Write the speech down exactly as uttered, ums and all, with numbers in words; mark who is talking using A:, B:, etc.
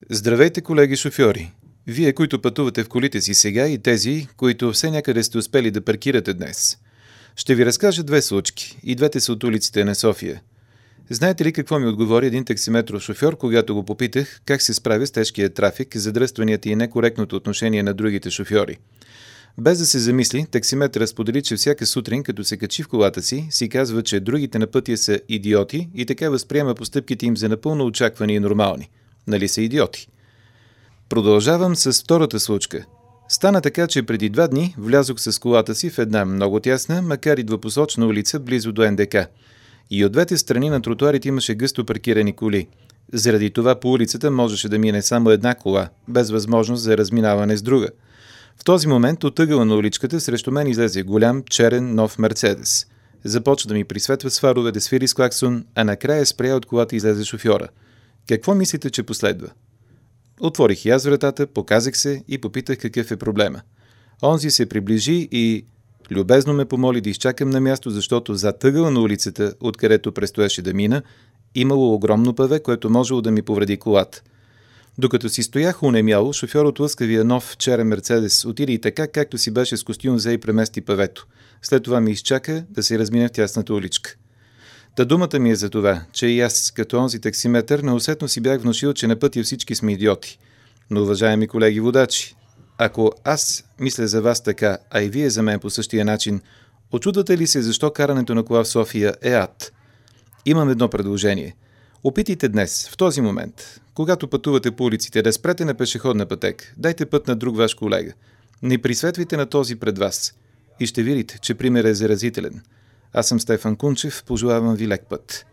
A: Здравейте, колеги шофьори! Вие, които пътувате в колите си сега и тези, които все някъде сте успели да паркирате днес. Ще ви разкажа две случки. И двете са от улиците на София. Знаете ли какво ми отговори един таксиметров шофьор, когато го попитах как се справя с тежкия трафик, задръстванията и некоректното отношение на другите шофьори? Без да се замисли, таксиметърът сподели, че всяка сутрин, като се качи в колата си, си казва, че другите на пътя са идиоти и така възприема постъпките им за напълно очаквани и нормални. Нали са идиоти? Продължавам с втората случка. Стана така, че преди два дни влязох с колата си в една много тясна, макар и двупосочна улица близо до Ен Де Ка. И от двете страни на тротуарите имаше гъсто паркирани коли. Заради това по улицата можеше да мине само една кола, без възможност за разминаване с друга. В този момент от ъгъла на уличката срещу мен излезе голям, черен, нов Мерцедес. Започна да ми присветва с фарове, да свири с клаксон, а накрая спря от колата и излезе шофьора. Какво мислите, че последва? Отворих и аз вратата, показах се и попитах какъв е проблема. Онзи се приближи и любезно ме помоли да изчакам на място, защото зад ъгъла на улицата, откъдето предстоеше да мина, имало огромно паве, което можело да ми повреди колата. Докато си стоях унемяло, шофьор от лъскавия нов черен Мерцедес отиде и така, както си беше с костюм, взе и премести павето. След това ми изчака да се размине в тясната уличка. Та думата ми е за това, че и аз, като онзи таксиметър, неусетно си бях внушил, че на пътя всички сме идиоти. Но, уважаеми колеги водачи, ако аз мисля за вас така, а и вие за мен по същия начин, очудвате ли се защо карането на кола в София е ад? Имам едно предложение. Опитайте днес, в този момент, когато пътувате по улиците, да спрете на пешеходна пътека, дайте път на друг ваш колега. Не присветвайте на този пред вас. И ще видите, че примерът е заразителен. Аз съм Стефан Кунчев, пожелавам ви лек път.